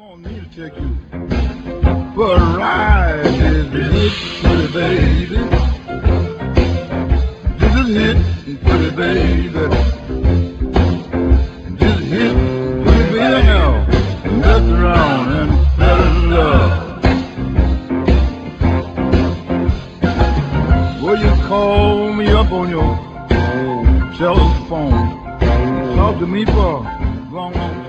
on me to take you for a ride. This is it, pretty baby. This is it, pretty baby. This is it, pretty baby now. And mess around and fell in love. Will you call me up on your telephone? Talk to me for a long, long time.